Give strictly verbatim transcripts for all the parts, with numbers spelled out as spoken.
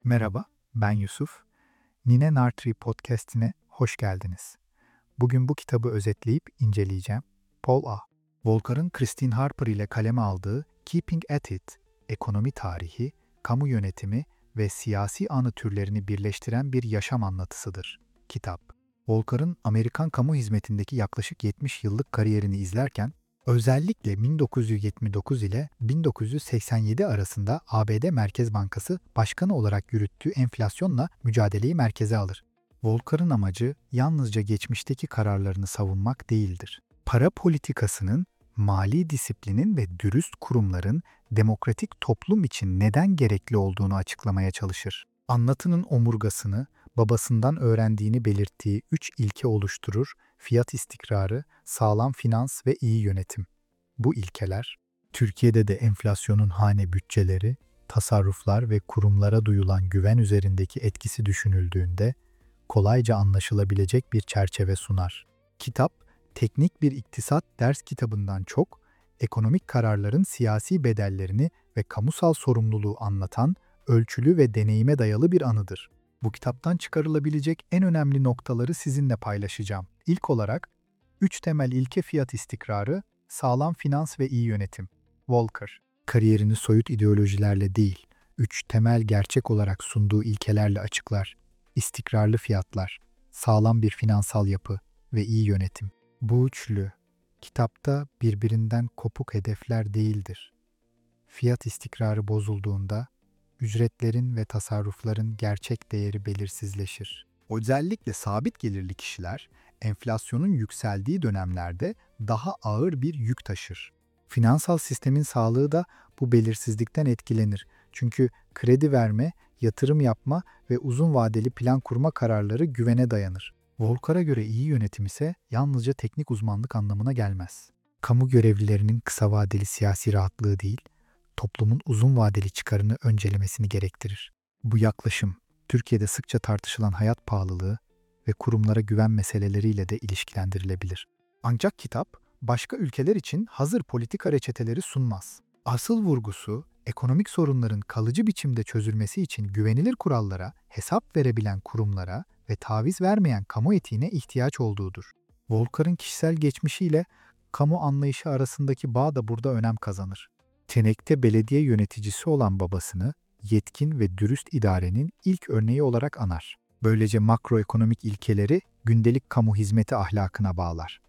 Merhaba, ben Yusuf. Nine Nartree podcast'ine hoş geldiniz. Bugün bu kitabı özetleyip inceleyeceğim. Paul A. Volcker'ın Christine Harper ile kaleme aldığı Keeping at It, ekonomi tarihi, kamu yönetimi ve siyasi anı türlerini birleştiren bir yaşam anlatısıdır. Kitap, Volcker'ın Amerikan kamu hizmetindeki yaklaşık yetmiş yıllık kariyerini izlerken, özellikle bin dokuz yüz yetmiş dokuz ile bin dokuz yüz seksen yedi arasında A B D Merkez Bankası Başkanı olarak yürüttüğü enflasyonla mücadeleyi merkeze alır. Volcker'ın amacı yalnızca geçmişteki kararlarını savunmak değildir. Para politikasının, mali disiplinin ve dürüst kurumların demokratik toplum için neden gerekli olduğunu açıklamaya çalışır. Anlatının omurgasını babasından öğrendiğini belirttiği üç ilke oluşturur: fiyat istikrarı, sağlam finans ve iyi yönetim. Bu ilkeler, Türkiye'de de enflasyonun hane bütçeleri, tasarruflar ve kurumlara duyulan güven üzerindeki etkisi düşünüldüğünde kolayca anlaşılabilecek bir çerçeve sunar. Kitap, teknik bir iktisat ders kitabından çok, ekonomik kararların siyasi bedellerini ve kamusal sorumluluğu anlatan ölçülü ve deneyime dayalı bir anıdır. Bu kitaptan çıkarılabilecek en önemli noktaları sizinle paylaşacağım. İlk olarak, üç temel ilke: fiyat istikrarı, sağlam finans ve iyi yönetim. Volcker, kariyerini soyut ideolojilerle değil, üç temel gerçek olarak sunduğu ilkelerle açıklar: İstikrarlı fiyatlar, sağlam bir finansal yapı ve iyi yönetim. Bu üçlü, kitapta birbirinden kopuk hedefler değildir. Fiyat istikrarı bozulduğunda, ücretlerin ve tasarrufların gerçek değeri belirsizleşir. Özellikle sabit gelirli kişiler, enflasyonun yükseldiği dönemlerde daha ağır bir yük taşır. Finansal sistemin sağlığı da bu belirsizlikten etkilenir. Çünkü kredi verme, yatırım yapma ve uzun vadeli plan kurma kararları güvene dayanır. Volcker'a göre iyi yönetim ise yalnızca teknik uzmanlık anlamına gelmez. Kamu görevlilerinin kısa vadeli siyasi rahatlığı değil, toplumun uzun vadeli çıkarını öncelemesini gerektirir. Bu yaklaşım, Türkiye'de sıkça tartışılan hayat pahalılığı ve kurumlara güven meseleleriyle de ilişkilendirilebilir. Ancak kitap, başka ülkeler için hazır politika reçeteleri sunmaz. Asıl vurgusu, ekonomik sorunların kalıcı biçimde çözülmesi için güvenilir kurallara, hesap verebilen kurumlara ve taviz vermeyen kamu etiğine ihtiyaç olduğudur. Volcker'ın kişisel geçmişiyle kamu anlayışı arasındaki bağ da burada önem kazanır. Tenek'te belediye yöneticisi olan babasını yetkin ve dürüst idarenin ilk örneği olarak anar. Böylece makroekonomik ilkeleri gündelik kamu hizmeti ahlakına bağlar.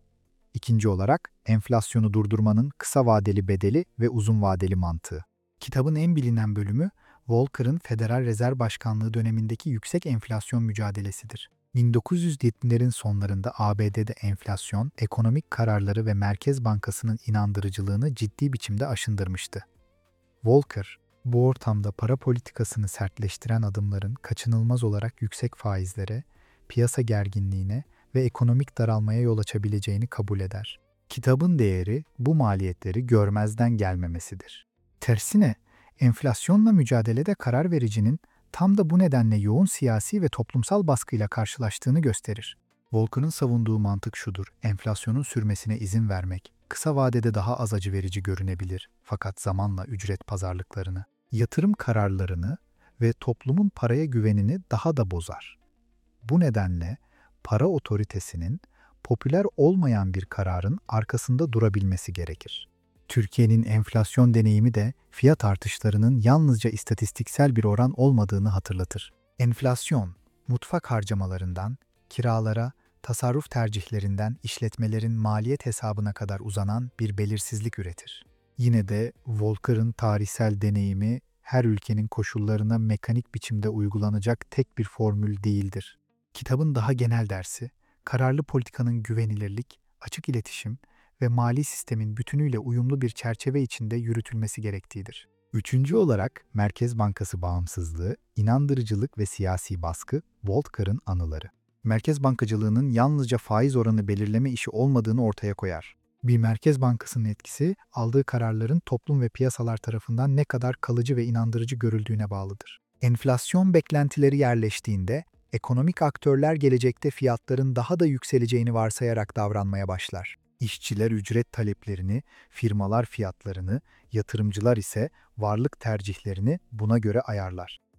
İkinci olarak, enflasyonu durdurmanın kısa vadeli bedeli ve uzun vadeli mantığı. Kitabın en bilinen bölümü, Volcker'ın Federal Rezerv Başkanlığı dönemindeki yüksek enflasyon mücadelesidir. bin dokuz yüz yetmişlerin sonlarında A B D'de enflasyon, ekonomik kararları ve Merkez Bankası'nın inandırıcılığını ciddi biçimde aşındırmıştı. Volcker, bu ortamda para politikasını sertleştiren adımların kaçınılmaz olarak yüksek faizlere, piyasa gerginliğine ve ekonomik daralmaya yol açabileceğini kabul eder. Kitabın değeri bu maliyetleri görmezden gelmemesidir. Tersine, enflasyonla mücadelede karar vericinin tam da bu nedenle yoğun siyasi ve toplumsal baskıyla karşılaştığını gösterir. Volcker'ın savunduğu mantık şudur: enflasyonun sürmesine izin vermek, kısa vadede daha az acı verici görünebilir, fakat zamanla ücret pazarlıklarını, yatırım kararlarını ve toplumun paraya güvenini daha da bozar. Bu nedenle para otoritesinin popüler olmayan bir kararın arkasında durabilmesi gerekir. Türkiye'nin enflasyon deneyimi de fiyat artışlarının yalnızca istatistiksel bir oran olmadığını hatırlatır. Enflasyon, mutfak harcamalarından, kiralara, tasarruf tercihlerinden işletmelerin maliyet hesabına kadar uzanan bir belirsizlik üretir. Yine de Volcker'ın tarihsel deneyimi her ülkenin koşullarına mekanik biçimde uygulanacak tek bir formül değildir. Kitabın daha genel dersi, kararlı politikanın güvenilirlik, açık iletişim ve mali sistemin bütünüyle uyumlu bir çerçeve içinde yürütülmesi gerektiğidir. Üçüncü olarak, Merkez Bankası bağımsızlığı, inandırıcılık ve siyasi baskı, Volcker'ın anıları. Merkez bankacılığının yalnızca faiz oranı belirleme işi olmadığını ortaya koyar. Bir merkez bankasının etkisi, aldığı kararların toplum ve piyasalar tarafından ne kadar kalıcı ve inandırıcı görüldüğüne bağlıdır. Enflasyon beklentileri yerleştiğinde, ekonomik aktörler gelecekte fiyatların daha da yükseleceğini varsayarak davranmaya başlar. İşçiler ücret taleplerini, firmalar fiyatlarını, yatırımcılar ise varlık tercihlerini buna göre ayarlar.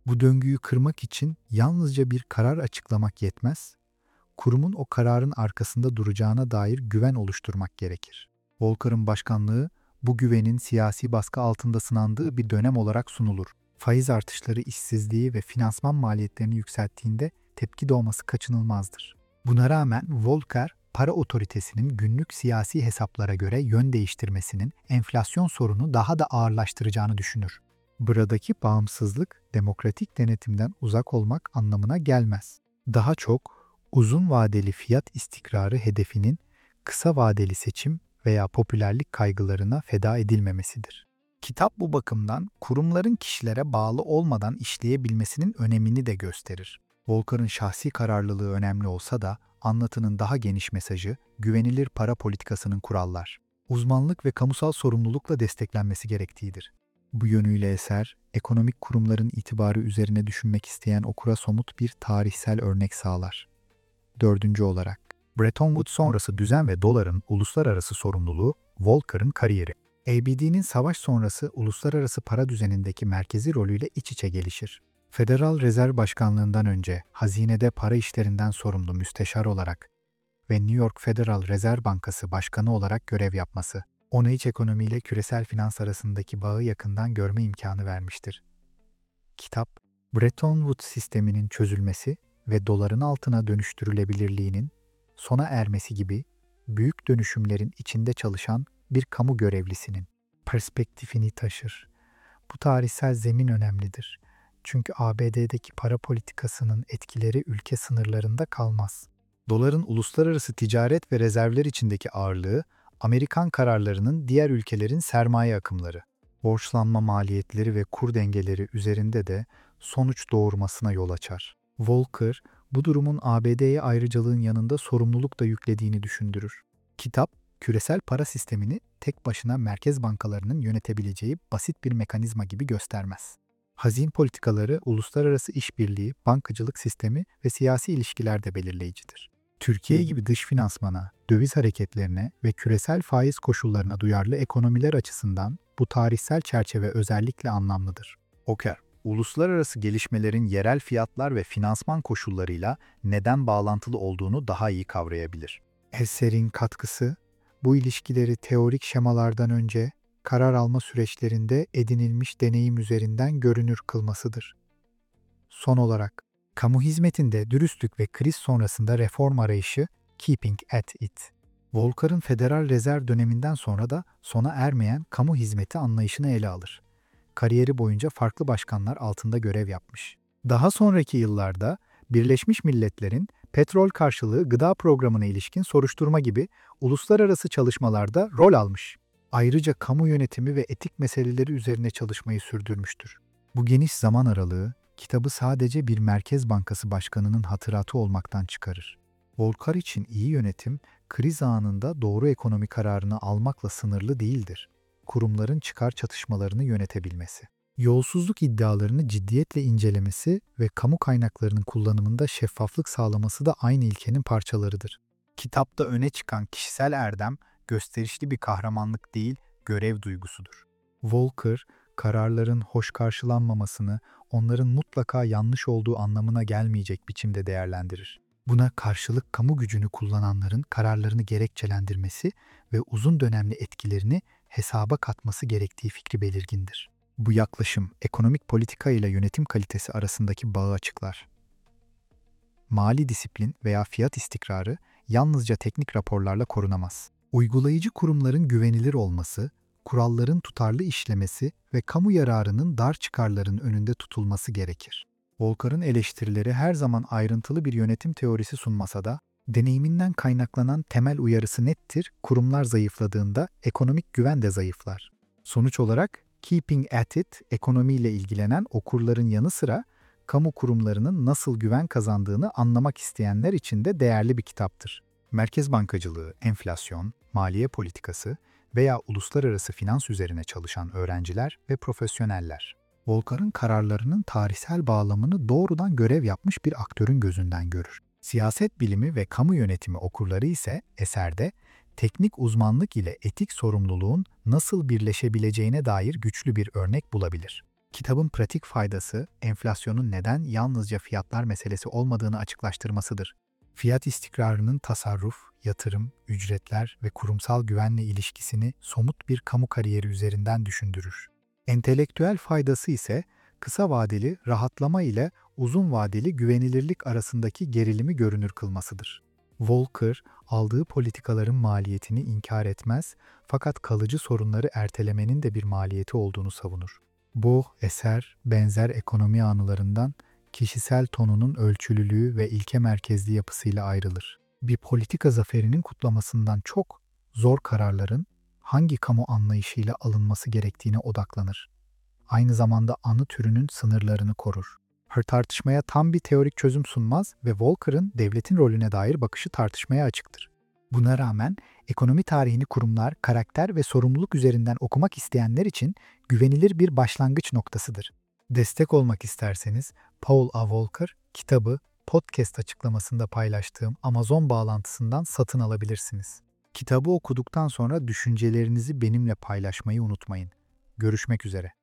Bu döngüyü kırmak için yalnızca bir karar açıklamak yetmez, kurumun o kararın arkasında duracağına dair güven oluşturmak gerekir. Volcker'ın başkanlığı bu güvenin siyasi baskı altında sınandığı bir dönem olarak sunulur. Faiz artışları işsizliği ve finansman maliyetlerini yükselttiğinde tepki doğması kaçınılmazdır. Buna rağmen Volcker, para otoritesinin günlük siyasi hesaplara göre yön değiştirmesinin enflasyon sorunu daha da ağırlaştıracağını düşünür. Buradaki bağımsızlık, demokratik denetimden uzak olmak anlamına gelmez. Daha çok, uzun vadeli fiyat istikrarı hedefinin kısa vadeli seçim veya popülerlik kaygılarına feda edilmemesidir. Kitap bu bakımdan kurumların kişilere bağlı olmadan işleyebilmesinin önemini de gösterir. Volcker'ın şahsi kararlılığı önemli olsa da anlatının daha geniş mesajı güvenilir para politikasının kurallar, uzmanlık ve kamusal sorumlulukla desteklenmesi gerektiğidir. Bu yönüyle eser, ekonomik kurumların itibarı üzerine düşünmek isteyen okura somut bir tarihsel örnek sağlar. Dördüncü olarak, Bretton Woods sonrası düzen ve doların uluslararası sorumluluğu, Volcker'ın kariyeri. A B D'nin savaş sonrası uluslararası para düzenindeki merkezi rolüyle iç içe gelişir. Federal Rezerv Başkanlığından önce hazinede para işlerinden sorumlu müsteşar olarak ve New York Federal Rezerv Bankası Başkanı olarak görev yapması, ona iç ekonomiyle küresel finans arasındaki bağı yakından görme imkanı vermiştir. Kitap, Bretton Woods sisteminin çözülmesi ve doların altına dönüştürülebilirliğinin sona ermesi gibi büyük dönüşümlerin içinde çalışan bir kamu görevlisinin perspektifini taşır. Bu tarihsel zemin önemlidir. Çünkü A B D'deki para politikasının etkileri ülke sınırlarında kalmaz. Doların uluslararası ticaret ve rezervler içindeki ağırlığı, Amerikan kararlarının diğer ülkelerin sermaye akımları, borçlanma maliyetleri ve kur dengeleri üzerinde de sonuç doğurmasına yol açar. Volcker, bu durumun A B D'ye ayrıcalığın yanında sorumluluk da yüklediğini düşündürür. Kitap, küresel para sistemini tek başına merkez bankalarının yönetebileceği basit bir mekanizma gibi göstermez. Hazine politikaları, uluslararası işbirliği, bankacılık sistemi ve siyasi ilişkiler de belirleyicidir. Türkiye gibi dış finansmana, döviz hareketlerine ve küresel faiz koşullarına duyarlı ekonomiler açısından bu tarihsel çerçeve özellikle anlamlıdır. Volcker, uluslararası gelişmelerin yerel fiyatlar ve finansman koşullarıyla neden bağlantılı olduğunu daha iyi kavrayabilir. Eser'in katkısı, bu ilişkileri teorik şemalardan önce karar alma süreçlerinde edinilmiş deneyim üzerinden görünür kılmasıdır. Son olarak, kamu hizmetinde dürüstlük ve kriz sonrasında reform arayışı Keeping at It. Volcker'ın Federal Rezerv döneminden sonra da sona ermeyen kamu hizmeti anlayışını ele alır. Kariyeri boyunca farklı başkanlar altında görev yapmış. Daha sonraki yıllarda Birleşmiş Milletler'in petrol karşılığı gıda programına ilişkin soruşturma gibi uluslararası çalışmalarda rol almış. Ayrıca kamu yönetimi ve etik meseleleri üzerine çalışmayı sürdürmüştür. Bu geniş zaman aralığı, kitabı sadece bir Merkez Bankası başkanının hatıratı olmaktan çıkarır. Volcker için iyi yönetim, kriz anında doğru ekonomi kararını almakla sınırlı değildir. Kurumların çıkar çatışmalarını yönetebilmesi, yolsuzluk iddialarını ciddiyetle incelemesi ve kamu kaynaklarının kullanımında şeffaflık sağlaması da aynı ilkenin parçalarıdır. Kitapta öne çıkan kişisel erdem, gösterişli bir kahramanlık değil, görev duygusudur. Volcker, kararların hoş karşılanmamasını, onların mutlaka yanlış olduğu anlamına gelmeyecek biçimde değerlendirir. Buna karşılık kamu gücünü kullananların kararlarını gerekçelendirmesi ve uzun dönemli etkilerini hesaba katması gerektiği fikri belirgindir. Bu yaklaşım, ekonomik politika ile yönetim kalitesi arasındaki bağı açıklar. Mali disiplin veya fiyat istikrarı yalnızca teknik raporlarla korunamaz. Uygulayıcı kurumların güvenilir olması, kuralların tutarlı işlemesi ve kamu yararının dar çıkarların önünde tutulması gerekir. Volcker'ın eleştirileri her zaman ayrıntılı bir yönetim teorisi sunmasa da, deneyiminden kaynaklanan temel uyarısı nettir: kurumlar zayıfladığında ekonomik güven de zayıflar. Sonuç olarak, Keeping at It, ekonomiyle ilgilenen okurların yanı sıra, kamu kurumlarının nasıl güven kazandığını anlamak isteyenler için de değerli bir kitaptır. Merkez bankacılığı, enflasyon, maliye politikası veya uluslararası finans üzerine çalışan öğrenciler ve profesyoneller, Volcker'ın kararlarının tarihsel bağlamını doğrudan görev yapmış bir aktörün gözünden görür. Siyaset bilimi ve kamu yönetimi okurları ise eserde teknik uzmanlık ile etik sorumluluğun nasıl birleşebileceğine dair güçlü bir örnek bulabilir. Kitabın pratik faydası, enflasyonun neden yalnızca fiyatlar meselesi olmadığını açıklaştırmasıdır. Fiyat istikrarının tasarruf, yatırım, ücretler ve kurumsal güvenle ilişkisini somut bir kamu kariyeri üzerinden düşündürür. Entelektüel faydası ise kısa vadeli rahatlama ile uzun vadeli güvenilirlik arasındaki gerilimi görünür kılmasıdır. Volcker, aldığı politikaların maliyetini inkar etmez fakat kalıcı sorunları ertelemenin de bir maliyeti olduğunu savunur. Bu eser, benzer ekonomi anılarından kişisel tonunun ölçülülüğü ve ilke merkezli yapısıyla ayrılır. Bir politika zaferinin kutlamasından çok, zor kararların hangi kamu anlayışıyla alınması gerektiğine odaklanır. Aynı zamanda anı türünün sınırlarını korur. Her tartışmaya tam bir teorik çözüm sunmaz ve Volcker'ın devletin rolüne dair bakışı tartışmaya açıktır. Buna rağmen ekonomi tarihini kurumlar, karakter ve sorumluluk üzerinden okumak isteyenler için güvenilir bir başlangıç noktasıdır. Destek olmak isterseniz Paul A. Volcker kitabı podcast açıklamasında paylaştığım Amazon bağlantısından satın alabilirsiniz. Kitabı okuduktan sonra düşüncelerinizi benimle paylaşmayı unutmayın. Görüşmek üzere.